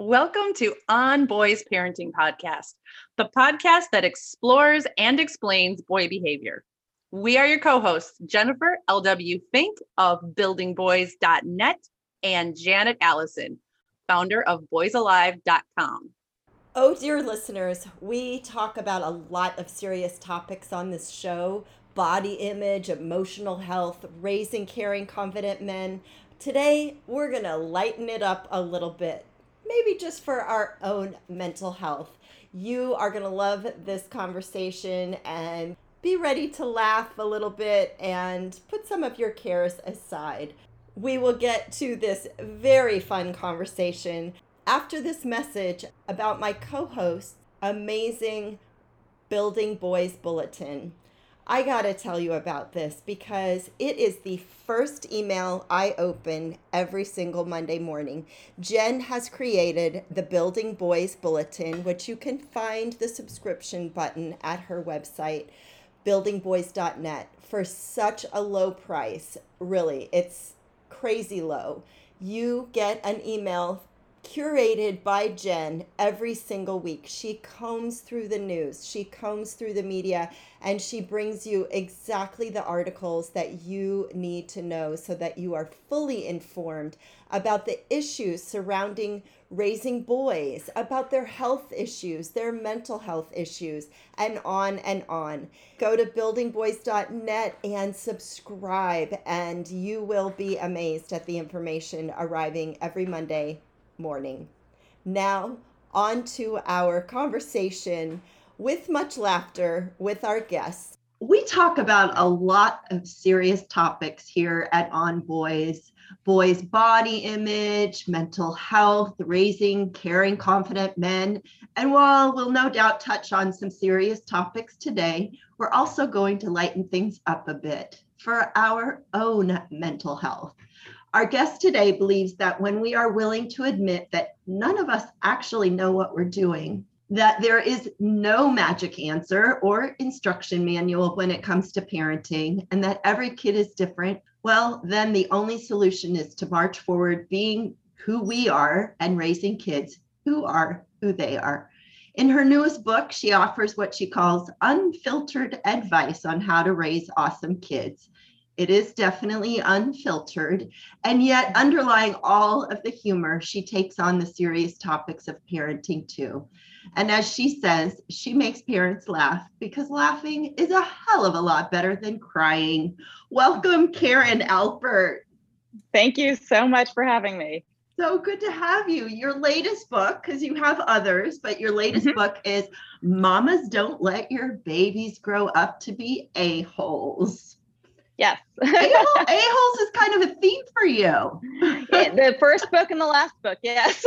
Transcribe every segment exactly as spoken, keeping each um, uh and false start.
Welcome to On Boys Parenting Podcast, the podcast that explores and explains boy behavior. We are your co-hosts, Jennifer L W. Fink of building boys dot net and Janet Allison, founder of boys alive dot com. Oh, dear listeners, we talk about a lot of serious topics on this show: body image, emotional health, raising caring, confident men. Today, we're going to lighten it up a little bit, maybe just for our own mental health. You are going to love this conversation and be ready to laugh a little bit and put some of your cares aside. We will get to this very fun conversation after this message about my co-host's amazing Building Boys Bulletin. I gotta tell you about this because it is the first email I open every single Monday morning. Jen has created the Building Boys Bulletin, which you can find the subscription button at her website, building boys dot net, for such a low price. Really, it's crazy low. You get an email curated by Jen every single week. She combs through the news, she combs through the media, and she brings you exactly the articles that you need to know so that you are fully informed about the issues surrounding raising boys, about their health issues, their mental health issues, and on and on. Go to building boys dot net and subscribe, and you will be amazed at the information arriving every Monday morning. Now, on to our conversation with much laughter with our guests. We talk about a lot of serious topics here at On Boys. Boys' body image, mental health, raising caring, confident men. And while we'll no doubt touch on some serious topics today, we're also going to lighten things up a bit for our own mental health. Our guest today believes that when we are willing to admit that none of us actually know what we're doing, that there is no magic answer or instruction manual when it comes to parenting, and that every kid is different, well, then the only solution is to march forward being who we are and raising kids who are who they are. In her newest book, she offers what she calls unfiltered advice on how to raise awesome kids. It is definitely unfiltered, and yet underlying all of the humor, she takes on the serious topics of parenting too. And as she says, she makes parents laugh because laughing is a hell of a lot better than crying. Welcome, Karen Alpert. Thank you so much for having me. So good to have you. Your latest book, because you have others, but your latest mm-hmm. book is Mamas Don't Let Your Babies Grow Up to Be A-Holes. Yes. A-hole, A-holes is kind of a theme for you. Yeah, the first book and the last book, yes.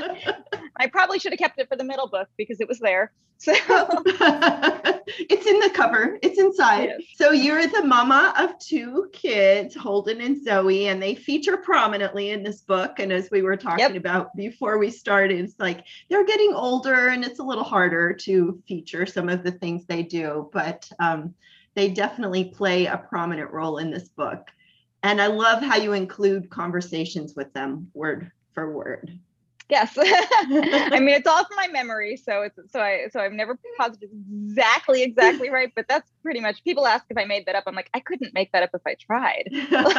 I probably should have kept it for the middle book because it was there. So it's in the cover. It's inside. Yes. So you're the mama of two kids, Holden and Zoe, and they feature prominently in this book. And as we were talking yep. about before we started, it's like they're getting older and it's a little harder to feature some of the things they do. But um, they definitely play a prominent role in this book. And I love how you include conversations with them word for word. Yes. I mean, it's all from my memory. So it's, so I, so I'm never positive exactly, exactly right. But that's pretty much, people ask if I made that up. I'm like, I couldn't make that up if I tried.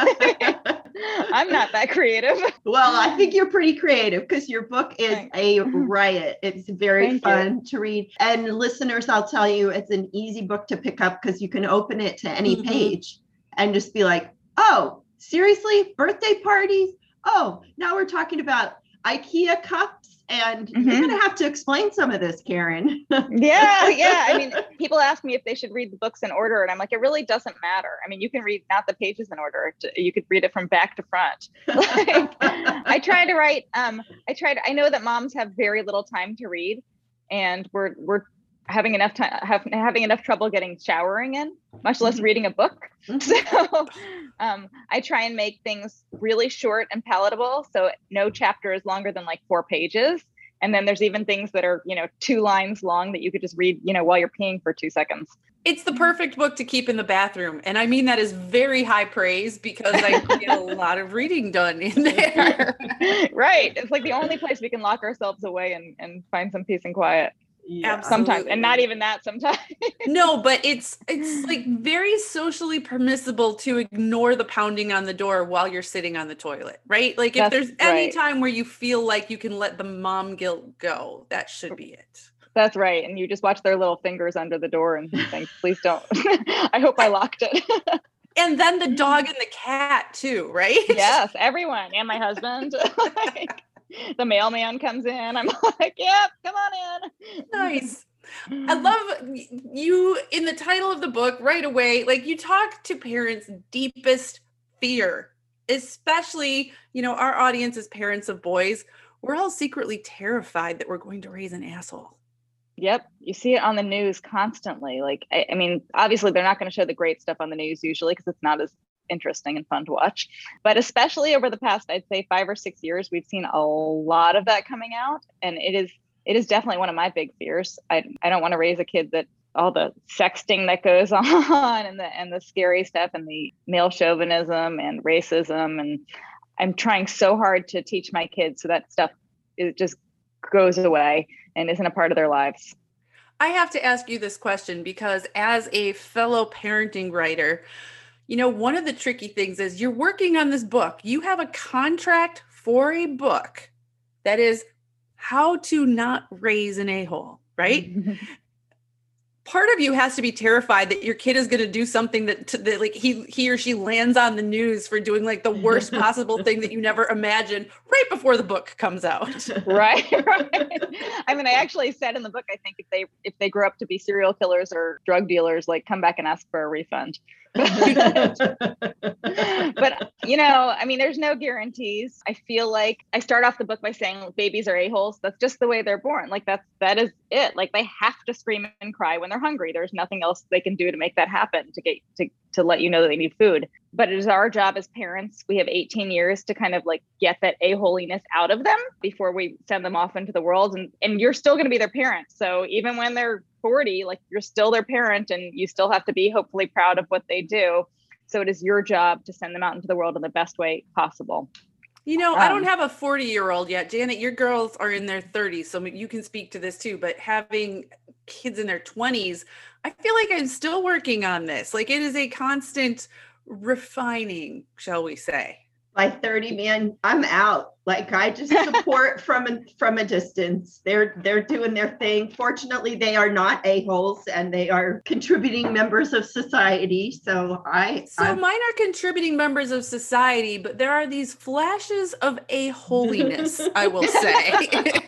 I'm not that creative. Well, I think you're pretty creative because your book is Thanks. a riot. It's very Thank fun you. to read. And listeners, I'll tell you, it's an easy book to pick up because you can open it to any mm-hmm. page and just be like, oh, seriously? Birthday parties? Oh, now we're talking about IKEA cups, and mm-hmm. you're going to have to explain some of this, Karen. yeah, yeah. I mean, people ask me if they should read the books in order, and I'm like, it really doesn't matter. I mean, you can read not the pages in order. You could read it from back to front. Like, I try to write. Um, I try to. I know that moms have very little time to read, and we're we're having enough time have, having enough trouble getting showering in, much less reading a book. Mm-hmm. So um, I try and make things really short and palatable. So no chapter is longer than like four pages. And then there's even things that are, you know, two lines long that you could just read, you know, while you're peeing for two seconds. It's the perfect book to keep in the bathroom. And I mean that is very high praise because I get a lot of reading done in there. Right. It's like the only place we can lock ourselves away and, and find some peace and quiet. Yeah. Sometimes, and not even that sometimes. No, but it's it's like very socially permissible to ignore the pounding on the door while you're sitting on the toilet, right? Like if That's there's any right. time where you feel like you can let the mom guilt go, that should be it. That's right. And you just watch their little fingers under the door and think, please don't. I hope I locked it. And then the dog and the cat too, right? Yes, everyone. And my husband. Like, the mailman comes in. I'm like, yep, come on in. Nice. I love you in the title of the book right away. Like you talk to parents' deepest fear, especially, you know, our audience is parents of boys. We're all secretly terrified that we're going to raise an asshole. Yep. You see it on the news constantly. Like, I, I mean, obviously they're not going to show the great stuff on the news usually because it's not as interesting and fun to watch. But especially over the past, I'd say five or six years, we've seen a lot of that coming out. And it is, it is definitely one of my big fears. I, I don't want to raise a kid that all the sexting that goes on and the, and the scary stuff and the male chauvinism and racism. And I'm trying so hard to teach my kids so that stuff it just goes away and isn't a part of their lives. I have to ask you this question because as a fellow parenting writer, you know, one of the tricky things is you're working on this book. You have a contract for a book that is how to not raise an a-hole, right? Part of you has to be terrified that your kid is going to do something that, that like he he or she lands on the news for doing like the worst possible thing that you never imagined right before the book comes out. Right, right. I mean, I actually said in the book, I think if they if they grow up to be serial killers or drug dealers, like come back and ask for a refund. But, you know, I mean, there's no guarantees. I feel like I start off the book by saying babies are a-holes. That's just the way they're born. Like that's, that is it. Like they have to scream and cry when they're hungry. There's nothing else they can do to make that happen, to get, to, to let you know that they need food. But it is our job as parents. We have eighteen years to kind of like get that a-holiness out of them before we send them off into the world. And, and you're still going to be their parent. So even when they're forty, like you're still their parent and you still have to be hopefully proud of what they do. So it is your job to send them out into the world in the best way possible. You know, Um, I don't have a forty year old yet. Janet, your girls are in their thirties, so you can speak to this too, but having kids in their twenties, I feel like I'm still working on this. Like it is a constant refining, shall we say. By thirty, man, I'm out. Like I just support from a, from a distance. They're they're doing their thing. Fortunately, they are not a-holes and they are contributing members of society. So I So I'm, mine are contributing members of society, but there are these flashes of a-holiness, I will say.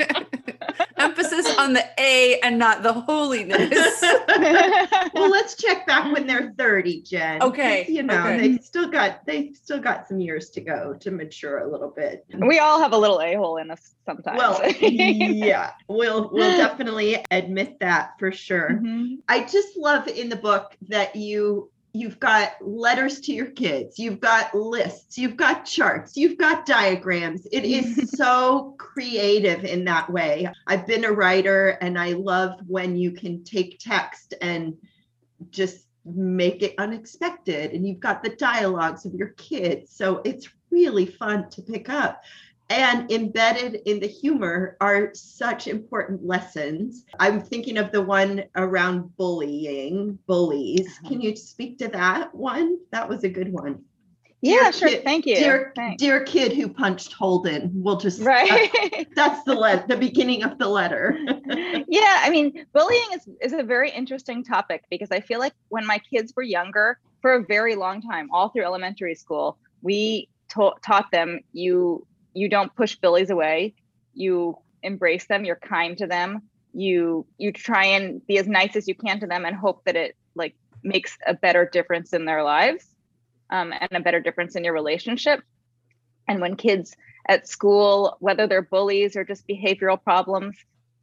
Emphasis on the A and not the holiness. well, let's check back when they're thirty, Jen. Okay, You know, okay. they still got they still got some years to go to mature a little bit. We all have a little a-hole in us sometimes. Well, yeah, we'll we'll definitely admit that for sure. Mhm. I just love in the book that you you've got letters to your kids, you've got lists, you've got charts, you've got diagrams. It is so creative in that way. I've been a writer and I love when you can take text and just make it unexpected, and you've got the dialogues of your kids. So it's really fun to pick up. And embedded in the humor are such important lessons. I'm thinking of the one around bullying, bullies. Can you speak to that one? That was a good one. Yeah, Dear sure. kid- Thank you. Dear, Thanks. dear kid who punched Holden. We'll just, Right. that- that's the le- the beginning of the letter. Yeah, I mean, bullying is, is a very interesting topic because I feel like when my kids were younger, for a very long time, all through elementary school, we ta- taught them you you don't push bullies away, you embrace them, you're kind to them, you you try and be as nice as you can to them and hope that it like makes a better difference in their lives, um, and a better difference in your relationship. And when kids at school, whether they're bullies or just behavioral problems,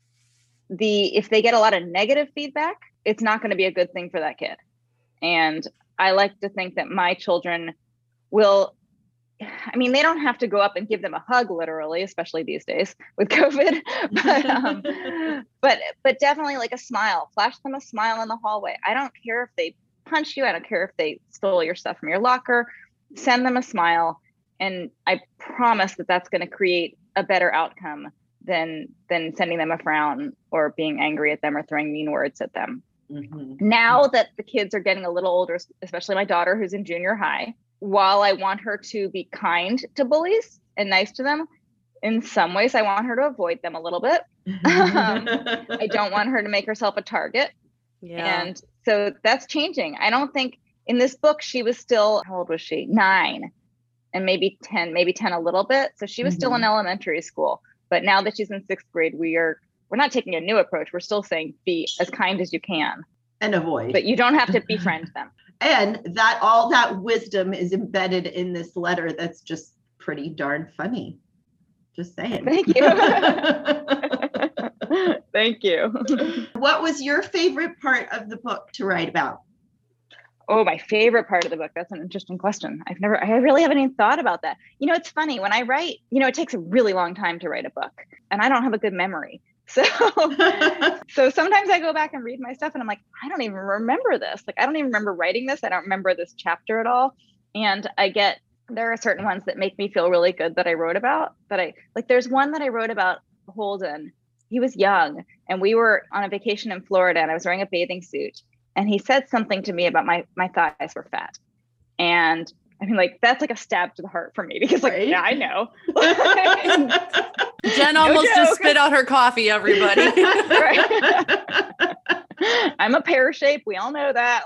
the if they get a lot of negative feedback, it's not going to be a good thing for that kid. And I like to think that my children will I mean, they don't have to go up and give them a hug, literally, especially these days with COVID. But, um, but, but definitely like a smile. Flash them a smile in the hallway. I don't care if they punch you. I don't care if they stole your stuff from your locker. Send them a smile, and I promise that that's going to create a better outcome than than sending them a frown or being angry at them or throwing mean words at them. Mm-hmm. Now that the kids are getting a little older, especially my daughter who's in junior high, while I want her to be kind to bullies and nice to them, in some ways I want her to avoid them a little bit. um, I don't want her to make herself a target. Yeah. And so that's changing. I don't think in this book, she was still, how old was she? Nine and maybe ten, maybe ten a little bit. So she was mm-hmm. still in elementary school. But now that she's in sixth grade, we are, we're not taking a new approach. We're still saying be as kind as you can. And avoid. But you don't have to befriend them. And that all that wisdom is embedded in this letter. That's just pretty darn funny. Just saying. Thank you. Thank you. What was your favorite part of the book to write about? Oh, my favorite part of the book. That's an interesting question. I've never, I really haven't even thought about that. You know, it's funny when I write, you know, it takes a really long time to write a book and I don't have a good memory. So, so sometimes I go back and read my stuff and I'm like, I don't even remember this. Like, I don't even remember writing this. I don't remember this chapter at all. And I get, there are certain ones that make me feel really good that I wrote about that I like. There's one that I wrote about Holden. He was young and we were on a vacation in Florida and I was wearing a bathing suit. And he said something to me about my, my thighs were fat. And I mean, like, that's like a stab to the heart for me because like, right? Yeah, I know. Jen no almost joke. Just spit out her coffee, everybody. I'm a pear shape. We all know that.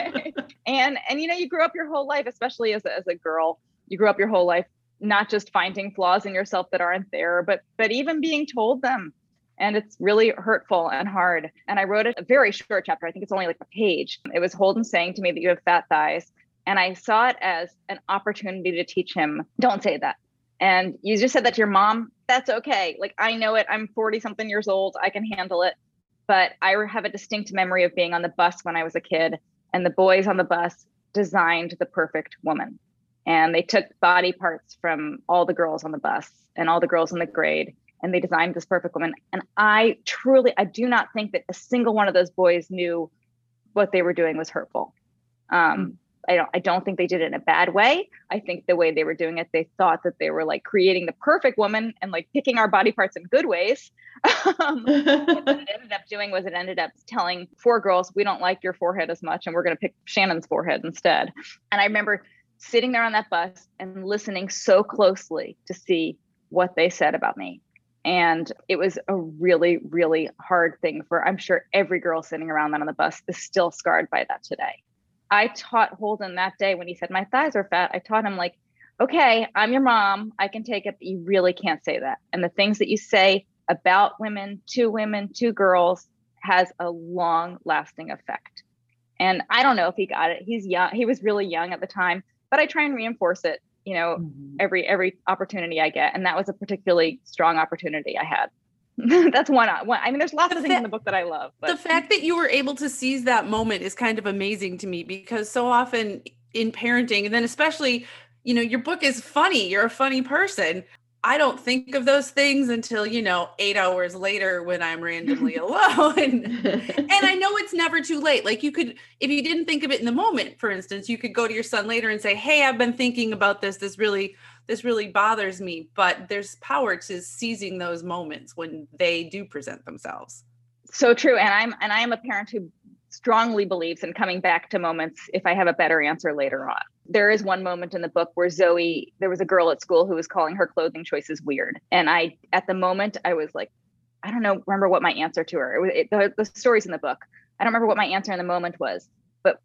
and, and, you know, you grew up your whole life, especially as a, as a girl, you grew up your whole life, not just finding flaws in yourself that aren't there, but, but even being told them. And it's really hurtful and hard. And I wrote a very short chapter. I think it's only like a page. It was Holden saying to me that you have fat thighs. And I saw it as an opportunity to teach him, don't say that. And you just said that to your mom. That's okay. Like, I know it. I'm forty something years old. I can handle it. But I have a distinct memory of being on the bus when I was a kid. And the boys on the bus designed the perfect woman. And they took body parts from all the girls on the bus and all the girls in the grade. And they designed this perfect woman. And I truly, I do not think that a single one of those boys knew what they were doing was hurtful. Um, mm. I don't, I don't think they did it in a bad way. I think the way they were doing it, they thought that they were like creating the perfect woman and like picking our body parts in good ways. um, what it ended up doing was it ended up telling four girls, we don't like your forehead as much. And we're going to pick Shannon's forehead instead. And I remember sitting there on that bus and listening so closely to see what they said about me. And it was a really, really hard thing for, I'm sure every girl sitting around that on the bus is still scarred by that today. I taught Holden that day when he said my thighs are fat, I taught him like, okay, I'm your mom. I can take it, but you really can't say that. And the things that you say about women, to women, to girls has a long lasting effect. And I don't know if he got it. He's young. He was really young at the time, but I try and reinforce it, you know, mm-hmm. every, every opportunity I get. And that was a particularly strong opportunity I had. That's one, one. I mean, there's lots the of things fa- in the book that I love. But. The fact that you were able to seize that moment is kind of amazing to me, because so often in parenting, and then especially, you know, your book is funny. You're a funny person. I don't think of those things until, you know, eight hours later when I'm randomly alone. And I know it's never too late. Like, you could, if you didn't think of it in the moment, for instance, you could go to your son later and say, hey, I've been thinking about this. This really, this really bothers me. But there's power to seizing those moments when they do present themselves. So true. And I'm, and I am a parent who strongly believes in coming back to moments if I have a better answer later on. There is one moment in the book where Zoe, there was a girl at school who was calling her clothing choices weird. And I, at the moment, I was like, I don't know, remember what my answer to her. It was, it, the, the story's in the book. I don't remember what my answer in the moment was, but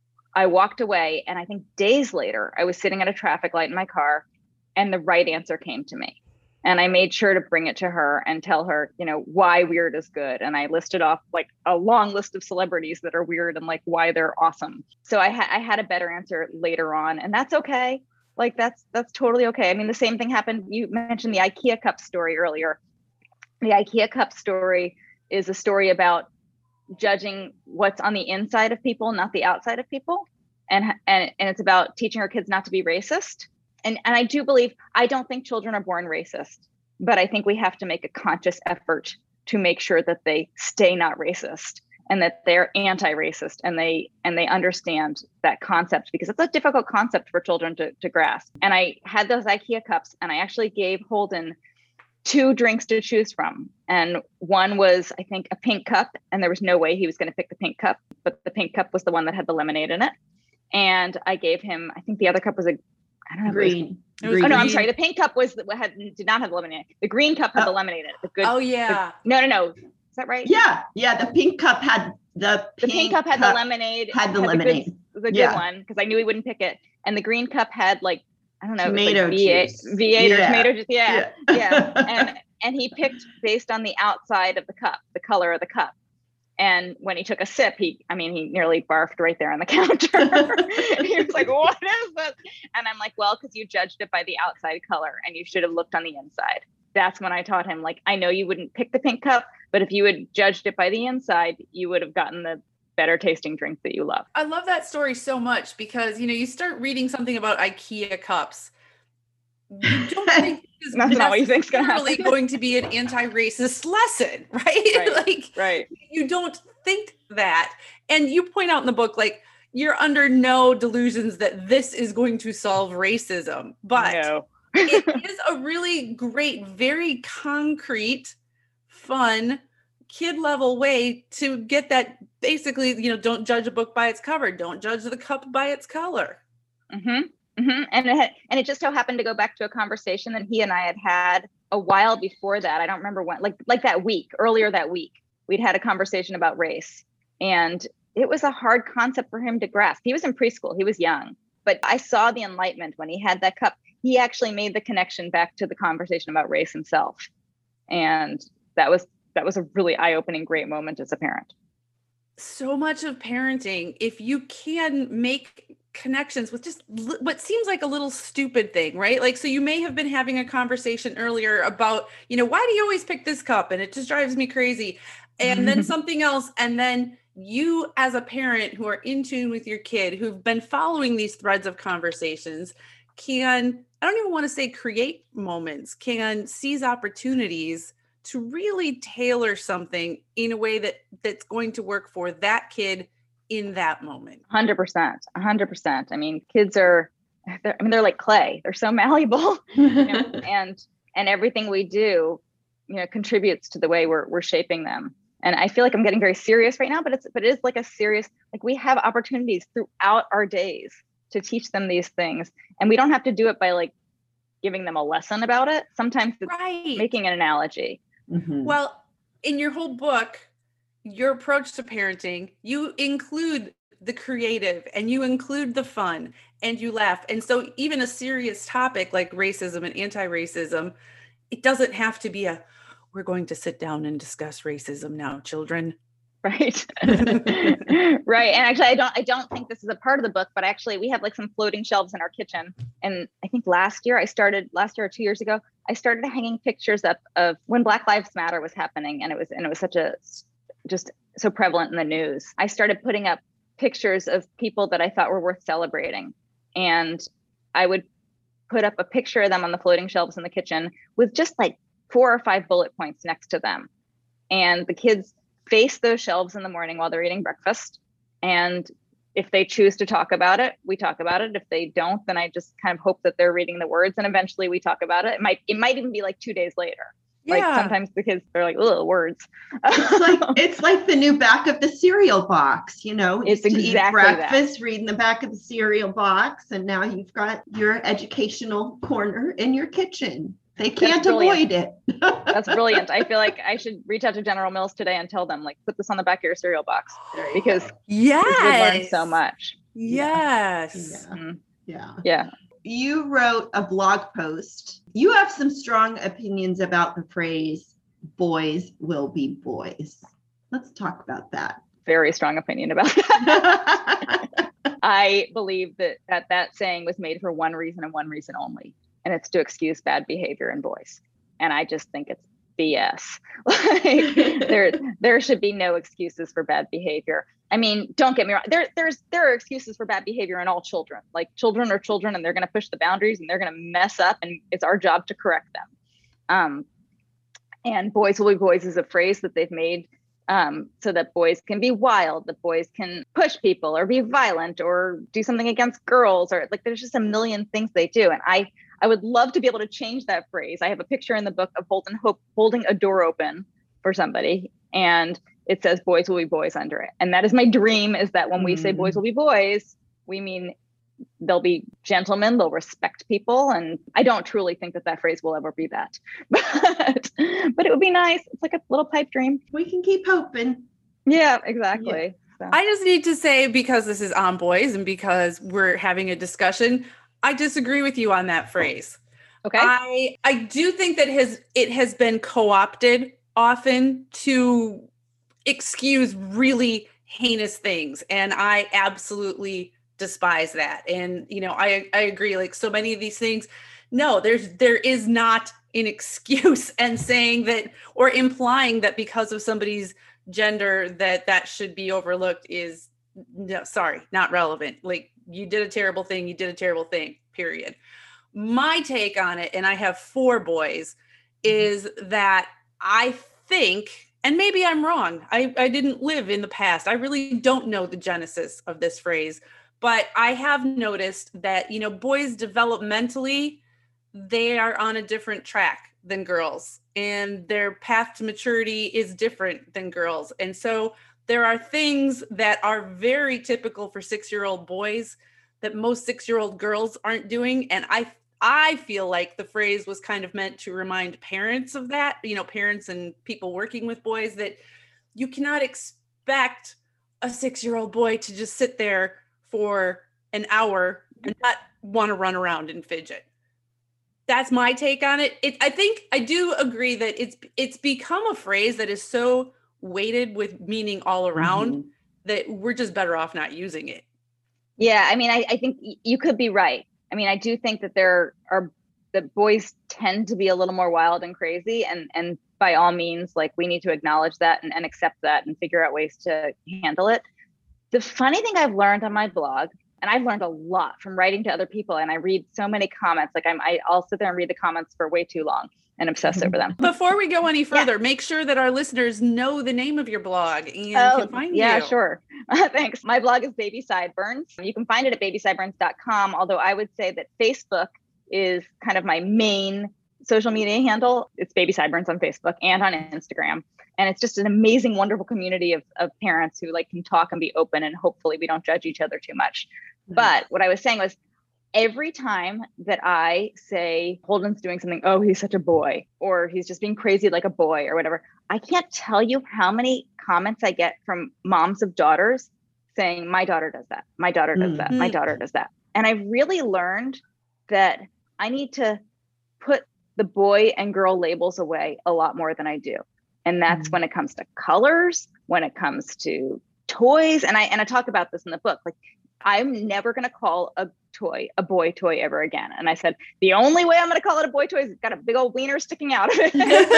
I walked away. And I think days later, I was sitting at a traffic light in my car and the right answer came to me. And I made sure to bring it to her and tell her, you know, why weird is good. And I listed off like a long list of celebrities that are weird and like why they're awesome. So I, ha- I had a better answer later on, and that's okay. Like that's that's totally okay. I mean, the same thing happened. You mentioned the IKEA cup story earlier. The IKEA cup story is a story about judging what's on the inside of people, not the outside of people. And and and it's about teaching our kids not to be racist. And, and I do believe, I don't think children are born racist, but I think we have to make a conscious effort to make sure that they stay not racist and that they're anti-racist and they and they understand that concept, because it's a difficult concept for children to, to grasp. And I had those IKEA cups, and I actually gave Holden two drinks to choose from. And one was, I think, a pink cup, and there was no way he was going to pick the pink cup, but the pink cup was the one that had the lemonade in it. And I gave him, I think the other cup was a, I don't know. Green. It was, oh no, I'm sorry. The pink cup was had did not have the lemonade. The green cup had oh. the lemonade in it. The good. Oh yeah. The, no, no, no. Is that right? Yeah, yeah. The pink cup had the the pink, pink cup had cup the lemonade. Had the had lemonade. The good, the good yeah. one, because I knew he wouldn't pick it. And the green cup had like, I don't know, tomato like V eight, juice. V eight yeah. or tomato juice. Yeah, yeah. yeah. And and he picked based on the outside of the cup, the color of the cup. And when he took a sip, he, I mean, he nearly barfed right there on the counter. He was like, what is this? And I'm like, well, because you judged it by the outside color and you should have looked on the inside. That's when I taught him, like, I know you wouldn't pick the pink cup, but if you had judged it by the inside, you would have gotten the better tasting drink that you love. I love that story so much because, you know, you start reading something about IKEA cups. You don't think this is That's not what you think's gonna necessarily happen. going to be an anti-racist lesson, right? Right. Like, Right. you don't think that. And you point out in the book, like, you're under no delusions that this is going to solve racism, but No. it is a really great, very concrete, fun, kid level way to get that. Basically, you know, don't judge a book by its cover. Don't judge the cup by its color. Mm-hmm. Mm-hmm. And it had, and it just so happened to go back to a conversation that he and I had had a while before that. I don't remember when, like like that week, earlier that week, we'd had a conversation about race, and it was a hard concept for him to grasp. He was in preschool, he was young, but I saw the enlightenment when he had that cup. He actually made the connection back to the conversation about race himself, and that was that was a really eye-opening, great moment as a parent. So much of parenting, if you can make connections with just li- what seems like a little stupid thing, right? Like, so you may have been having a conversation earlier about, you know, why do you always pick this cup? And it just drives me crazy. And then something else. And then you, as a parent who are in tune with your kid, who've been following these threads of conversations, can, I don't even want to say create moments, can seize opportunities to really tailor something in a way that that's going to work for that kid in that moment. one hundred percent, one hundred percent. I mean, kids are, I mean, they're like clay. They're so malleable, you know, and and everything we do, you know, contributes to the way we're we're shaping them. And I feel like I'm getting very serious right now, but it's but it is like a serious, like we have opportunities throughout our days to teach them these things, and we don't have to do it by like giving them a lesson about it. Sometimes it's right. making an analogy. Mm-hmm. Well, in your whole book, your approach to parenting, you include the creative and you include the fun and you laugh. And so even a serious topic like racism and anti-racism, it doesn't have to be a, we're going to sit down and discuss racism now, children. Right. Right. And actually, I don't, I don't think this is a part of the book, but actually we have like some floating shelves in our kitchen. And I think last year I started, last year or two years ago, I started hanging pictures up of when Black Lives Matter was happening. And it was, and it was such a, just so prevalent in the news. I started putting up pictures of people that I thought were worth celebrating. And I would put up a picture of them on the floating shelves in the kitchen with just like four or five bullet points next to them. And the kids face those shelves in the morning while they're eating breakfast. And if they choose to talk about it, we talk about it. If they don't, then I just kind of hope that they're reading the words, and eventually we talk about it. It might, it might even be like two days later. Yeah. Like sometimes the kids, they're like, oh, words. It's like it's like the new back of the cereal box, you know. It's Used to exactly eat that. breakfast, reading the back of the cereal box, and now you've got your educational corner in your kitchen. They can't avoid it. That's brilliant. I feel like I should reach out to General Mills today and tell them, like, put this on the back of your cereal box, because Yes. kids would learn so much. Yes. Yeah. Mm. Yeah. Yeah. You wrote a blog post. You have some strong opinions about the phrase boys will be boys. Let's talk about that. Very strong opinion about that. I believe that, that that saying was made for one reason and one reason only, and it's to excuse bad behavior in boys. And I just think it's B S. Like there, there should be no excuses for bad behavior. I mean, don't get me wrong. There, there's, there are excuses for bad behavior in all children. Like children are children, and they're going to push the boundaries, and they're going to mess up, and it's our job to correct them. Um, and boys will be boys is a phrase that they've made um, so that boys can be wild, that boys can push people or be violent or do something against girls, or like there's just a million things they do. And I, I would love to be able to change that phrase. I have a picture in the book of Holden Hope holding a door open for somebody, and it says boys will be boys under it. And that is my dream, is that when mm. we say boys will be boys, we mean they'll be gentlemen, they'll respect people. And I don't truly think that that phrase will ever be that, but, but it would be nice. It's like a little pipe dream. We can keep hoping. Yeah, exactly. Yeah. So. I just need to say, because this is On Boys and because we're having a discussion, I disagree with you on that phrase. Okay. I, I do think that has, it has been co-opted often to excuse really heinous things. And I absolutely despise that. And, you know, I, I agree. Like so many of these things, no, there's, there is not an excuse, and saying that, or implying that because of somebody's gender, that that should be overlooked is no, sorry, not relevant. Like you did a terrible thing. You did a terrible thing, period. My take on it, and I have four boys, is that I think, and maybe I'm wrong, I, I didn't live in the past. I really don't know the genesis of this phrase, but I have noticed that, you know, boys developmentally, they are on a different track than girls, and their path to maturity is different than girls. And so there are things that are very typical for six-year-old boys that most six-year-old girls aren't doing. And I I feel like the phrase was kind of meant to remind parents of that, you know, parents and people working with boys, that you cannot expect a six-year-old boy to just sit there for an hour and not want to run around and fidget. That's my take on it. It. I think I do agree that it's it's become a phrase that is so weighted with meaning all around mm-hmm. that we're just better off not using it. Yeah, I mean, I, I think you could be right. I mean, I do think that there are, that boys tend to be a little more wild and crazy, and and by all means, like we need to acknowledge that and, and accept that and figure out ways to handle it. The funny thing I've learned on my blog, and I've learned a lot from writing to other people, and I read so many comments, like I'm, I, I'll sit there and read the comments for way too long and obsess mm-hmm. over them. Before we go any further, yeah. make sure that our listeners know the name of your blog and oh, can find yeah, you. Yeah, sure. Thanks. My blog is Baby Sideburns. You can find it at baby sideburns dot com, although I would say that Facebook is kind of my main social media handle. It's Baby Sideburns on Facebook and on Instagram. And it's just an amazing, wonderful community of, of parents who like can talk and be open, and hopefully we don't judge each other too much. Mm-hmm. But what I was saying was, every time that I say Holden's doing something, oh, he's such a boy, or he's just being crazy like a boy or whatever, I can't tell you how many comments I get from moms of daughters saying, my daughter does that. My daughter does mm-hmm. that. My daughter does that. And I've really learned that I need to put the boy and girl labels away a lot more than I do. And that's mm-hmm. when it comes to colors, when it comes to toys. And I, and I talk about this in the book, like I'm never going to call a toy a boy toy ever again. And I said, the only way I'm going to call it a boy toy is it's got a big old wiener sticking out of it.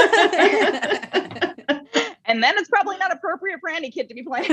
And then it's probably not appropriate for any kid to be playing.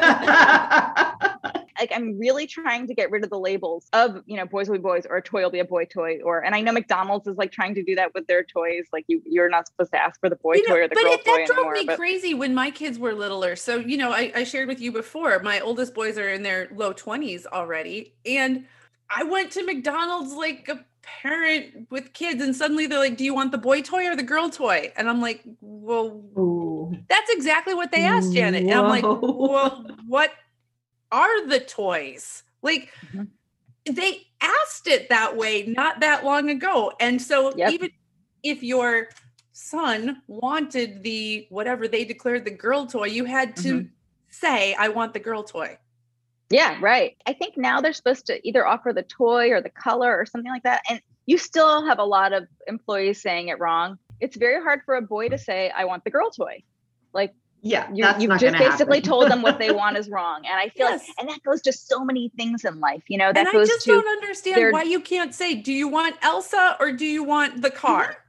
Like I'm really trying to get rid of the labels of, you know, boys will be boys, or a toy will be a boy toy, or, and I know McDonald's is like trying to do that with their toys. Like you, you're not supposed to ask for the boy you know, toy or the girl it, toy that drove anymore. me but... crazy when my kids were littler. So, you know, I, I shared with you before, my oldest boys are in their low twenties already. And I went to McDonald's like a parent with kids, and suddenly they're like, do you want the boy toy or the girl toy? And I'm like, well, Ooh. That's exactly what they asked, Janet. Whoa. And I'm like, well, what are the toys? Like mm-hmm. they asked it that way not that long ago. And so yep. even if your son wanted the, whatever they declared the girl toy, you had to mm-hmm. say, I want the girl toy. Yeah, right. I think now they're supposed to either offer the toy or the color or something like that. And you still have a lot of employees saying it wrong. It's very hard for a boy to say, I want the girl toy. Like, yeah, you, you've just basically happen. told them what they want is wrong. And I feel yes. like, and that goes to so many things in life, you know, that and goes I just to don't understand their... why you can't say, do you want Elsa or do you want the car?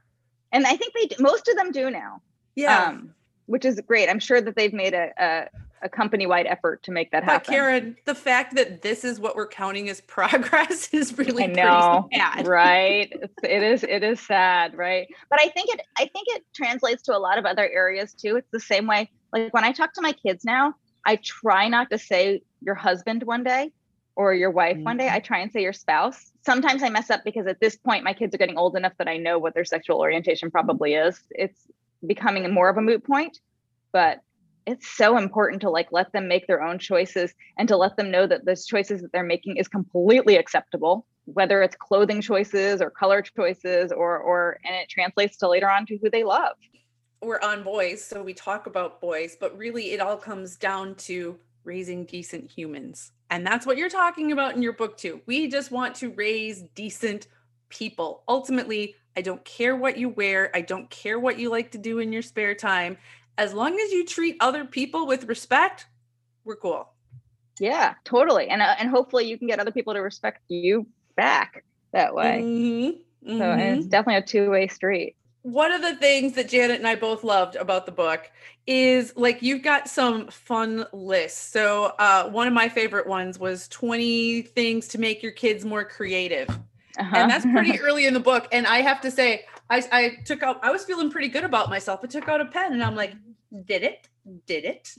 And I think they do, most of them do now. Yeah. Um, which is great. I'm sure that they've made a, a, a company-wide effort to make that But happen. Karen, the fact that this is what we're counting as progress is really I know, pretty sad. right? It's, it is. It is sad, right? But I think it. I think it translates to a lot of other areas too. It's the same way. Like when I talk to my kids now, I try not to say your husband one day or your wife mm-hmm. one day. I try and say your spouse. Sometimes I mess up because at this point my kids are getting old enough that I know what their sexual orientation probably is. It's becoming more of a moot point, but it's so important to like let them make their own choices and to let them know that those choices that they're making is completely acceptable, whether it's clothing choices or color choices or or and it translates to later on to who they love. We're on boys, so we talk about boys, but really it all comes down to raising decent humans. And that's what you're talking about in your book too. We just want to raise decent people. Ultimately, I don't care what you wear. I don't care what you like to do in your spare time. As long as you treat other people with respect, we're cool. Yeah, totally. And uh, and hopefully you can get other people to respect you back that way. Mm-hmm. Mm-hmm. So and it's definitely a two-way street. One of the things that Janet and I both loved about the book is like you've got some fun lists. So uh, one of my favorite ones was twenty things to make your kids more creative. Uh-huh. And that's pretty early in the book. And I have to say, I, I took out, I was feeling pretty good about myself. I took out a pen and I'm like, did it? Did it?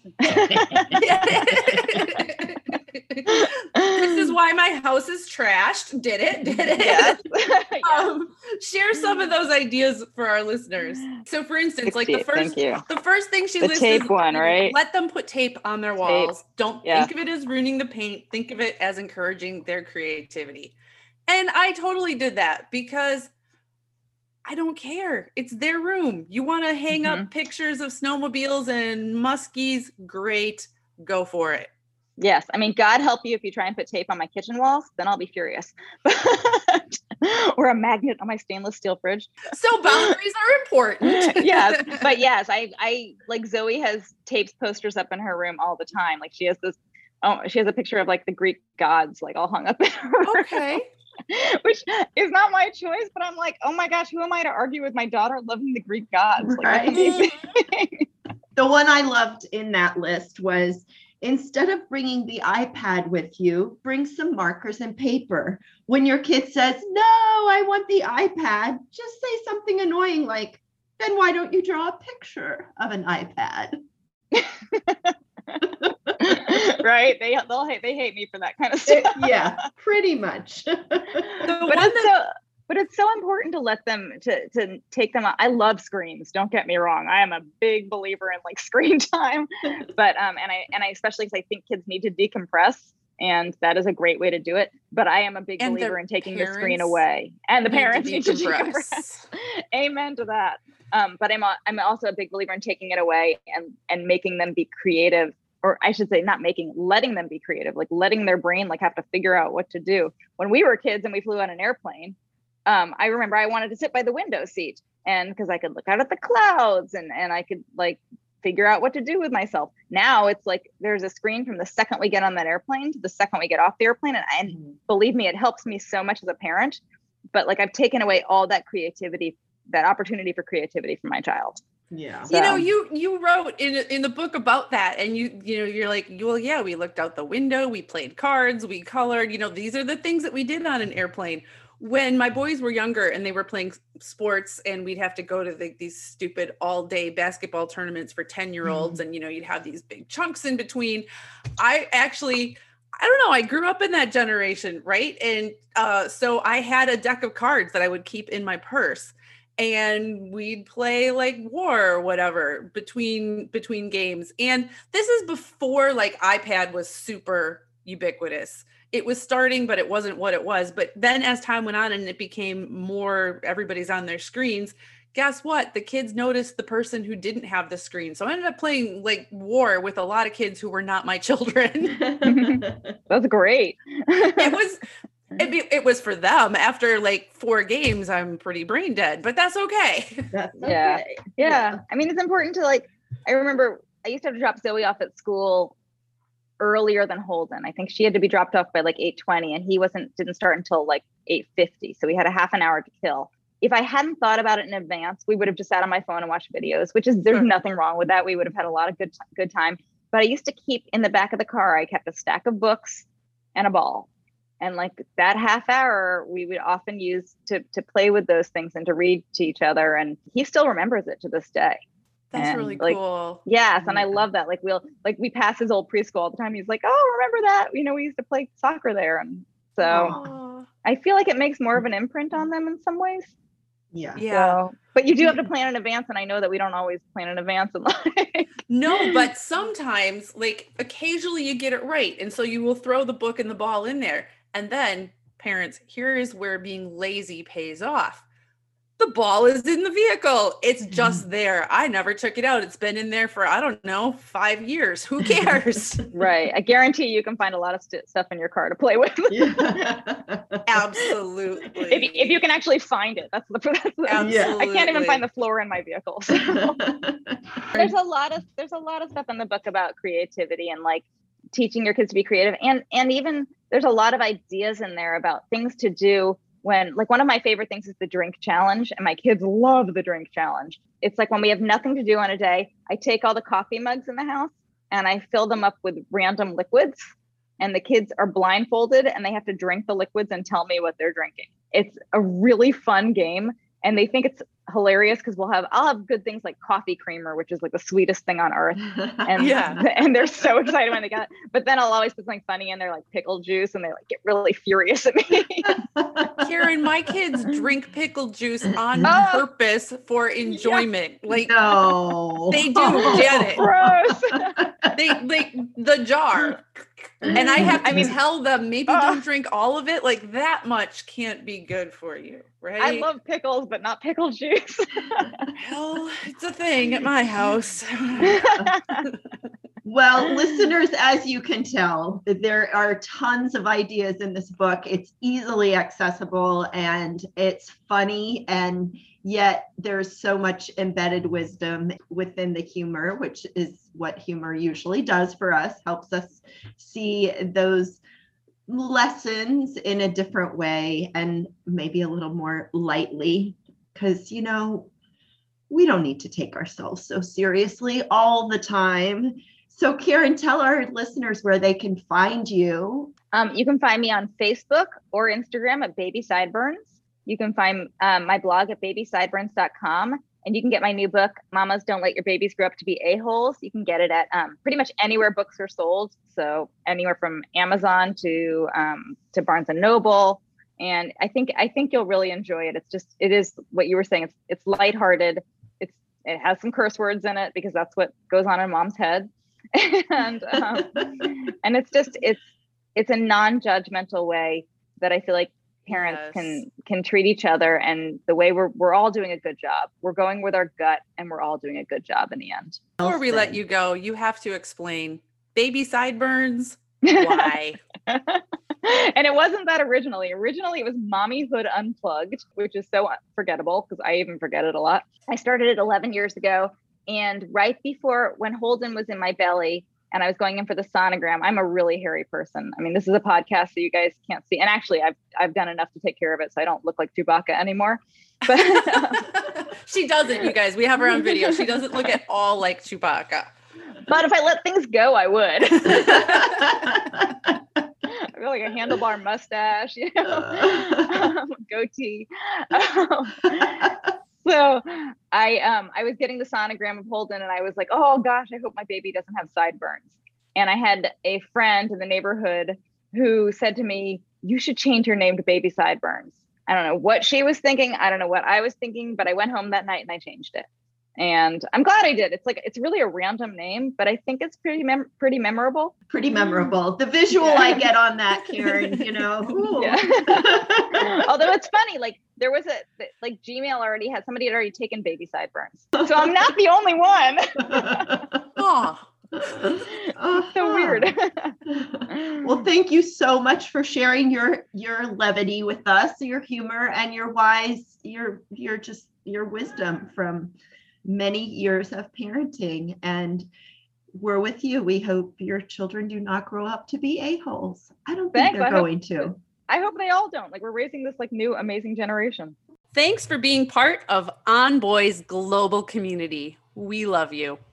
This is why my house is trashed. Did it? Did it? Yes. Yes. Um, share some of those ideas for our listeners. So for instance, like the first, the first thing she the lists tape is one, right? Let them put tape on their walls. Tape. Don't yeah. think of it as ruining the paint. Think of it as encouraging their creativity. And I totally did that because I don't care. It's their room. You want to hang mm-hmm. up pictures of snowmobiles and muskies? Great. Go for it. Yes. I mean, God help you if you try and put tape on my kitchen walls, then I'll be furious. Or a magnet on my stainless steel fridge. So boundaries are important. Yes. But yes, I, I like Zoe has tapes posters up in her room all the time. Like she has this, oh, she has a picture of like the Greek gods, like all hung up in her room. Okay. Which is not my choice, but I'm like, oh my gosh, who am I to argue with my daughter loving the Greek gods? Like, right. The one I loved in that list was, instead of bringing the iPad with you, bring some markers and paper. When your kid says, no, I want the iPad, just say something annoying like, then why don't you draw a picture of an iPad? Right? They they'll hate they hate me for that kind of stuff. It, yeah, pretty much. but it's so but it's so important to let them to to take them out. I love screens. Don't get me wrong. I am a big believer in like screen time. But um and I and I especially because I think kids need to decompress, and that is a great way to do it. But I am a big and believer in taking the screen away. And the parents need to decompress. Amen to that. Um, but I'm a, I'm also a big believer in taking it away and and making them be creative. Or I should say not making, letting them be creative, like letting their brain like have to figure out what to do. When we were kids and we flew on an airplane, um, I remember I wanted to sit by the window seat, and because I could look out at the clouds and, and I could like figure out what to do with myself. Now it's like there's a screen from the second we get on that airplane to the second we get off the airplane. And, and mm-hmm. believe me, it helps me so much as a parent. But like I've taken away all that creativity, that opportunity for creativity from my child. Yeah. So. You know, you you wrote in in the book about that, and you you know you're like, well, yeah, we looked out the window, we played cards, we colored. You know, these are the things that we did on an airplane. When my boys were younger and they were playing sports, and we'd have to go to the, these stupid all day basketball tournaments for ten year olds, mm-hmm. and you know you'd have these big chunks in between. I actually. I don't know. I grew up in that generation, right? And uh, so I had a deck of cards that I would keep in my purse. And we'd play like war or whatever between between games. And this is before like iPad was super ubiquitous. It was starting, but it wasn't what it was. But then as time went on and it became more, everybody's on their screens, guess what? The kids noticed the person who didn't have the screen. So I ended up playing like war with a lot of kids who were not my children. That's great. It was... It, it was for them. After like four games, I'm pretty brain dead, but that's okay. That's okay. Yeah. yeah. Yeah. I mean, it's important to like, I remember I used to have to drop Zoe off at school earlier than Holden. I think she had to be dropped off by like eight twenty, and he wasn't, didn't start until like eight fifty. So we had a half an hour to kill. if I hadn't thought about it in advance, we would have just sat on my phone and watched videos, which is, there's Sure. nothing wrong with that. We would have had a lot of good, good time. But I used to keep in the back of the car, I kept a stack of books and a ball. And like that half hour, we would often use to to play with those things and to read to each other. And he still remembers it to this day. That's And, really like, cool. Yes, and I Yeah. love that. Like we'll like we pass his old preschool all the time. He's like, "Oh, remember that? You know, we used to play soccer there." And so Aw. I feel like it makes more of an imprint on them in some ways. Yeah. Yeah. So, but you do have to plan in advance, and I know that we don't always plan in advance. And like, No, but sometimes, like occasionally you get it right. And so you will throw the book and the ball in there. And then, parents, here is where being lazy pays off. The ball is in the vehicle. It's just there. I never took it out. It's been in there for, I don't know, five years. Who cares? right? I guarantee you can find a lot of st- stuff in your car to play with. Yeah. Absolutely. if, you- if you can actually find it, that's the. That's the Absolutely. I can't even find the floor in my vehicle. So. there's a lot of there's a lot of stuff in the book about creativity and like teaching your kids to be creative, and and even there's a lot of ideas in there about things to do when, like, one of my favorite things is the drink challenge, and my kids love the drink challenge. It's like when we have nothing to do on a day, I take all the coffee mugs in the house and I fill them up with random liquids, and the kids are blindfolded and they have to drink the liquids and tell me what they're drinking. It's a really fun game, and they think it's hilarious because we'll have I'll have good things like coffee creamer, which is like the sweetest thing on earth, and Yeah. and they're so excited when they got it. But then I'll always put something funny in there, like pickle juice, and they like get really furious at me. Karen, my kids drink pickle juice on Oh. purpose for enjoyment. Like No. they do, Janet. Gross. They like the jar. And I have to I mean- tell them maybe Ugh. don't drink all of it. Like that much can't be good for you, right? I love pickles, but not pickle juice. Well, it's a thing at my house. Well, listeners, as you can tell, there are tons of ideas in this book. It's easily accessible and it's funny, and yet there's so much embedded wisdom within the humor, which is what humor usually does for us, helps us see those lessons in a different way and maybe a little more lightly, because, you know, we don't need to take ourselves so seriously all the time. So Karen, tell our listeners where they can find you. Um, you can find me on Facebook or Instagram at Baby Sideburns. You can find um, my blog at baby sideburns dot com, and you can get my new book, Mamas Don't Let Your Babies Grow Up to Be A-Holes. You can get it at um, pretty much anywhere books are sold. So anywhere from Amazon to um, to Barnes and Noble. And I think I think you'll really enjoy it. It's just it is what you were saying. It's it's lighthearted. It's it has some curse words in it because that's what goes on in mom's head. and um, and it's just it's it's a non-judgmental way that I feel like parents Yes. can can treat each other, and the way we're we're all doing a good job. We're going with our gut, and we're all doing a good job in the end. Before we let you go, you have to explain baby sideburns. Why? And it wasn't that originally. Originally, it was Mommyhood Unplugged, which is so forgettable because I even forget it a lot. I started it eleven years ago. And right before, when Holden was in my belly and I was going in for the sonogram, I'm a really hairy person. I mean, this is a podcast, so you guys can't see. And actually, I've I've done enough to take care of it, so I don't look like Chewbacca anymore. But She doesn't, you guys. We have her on video. She doesn't look at all like Chewbacca. but if I let things go, I would. I feel like a handlebar mustache, you know, um, goatee. Um, so I um I was getting the sonogram of Holden, and I was like, oh gosh, I hope my baby doesn't have sideburns. And I had a friend in the neighborhood who said to me, you should change your name to Baby Sideburns. I don't know what she was thinking. I don't know what I was thinking, but I went home that night and I changed it. And I'm glad I did. It's like, it's really a random name, but I think it's pretty, mem- pretty memorable. Pretty memorable. The visual Yeah. I get on that, Karen, you know. Ooh. Yeah. Although it's funny, like there was a, like Gmail already had, somebody had already taken Baby Sideburns. So I'm not the only one. Oh, Uh-huh. So weird. Well, thank you so much for sharing your your levity with us, your humor, and your wise, your your just your wisdom from many years of parenting. And we're with you. We hope your children do not grow up to be a-holes. I don't think Thanks. they're I hope- going to. I hope they all don't. Like we're raising this like new amazing generation. Thanks for being part of On Boys global community. We love you.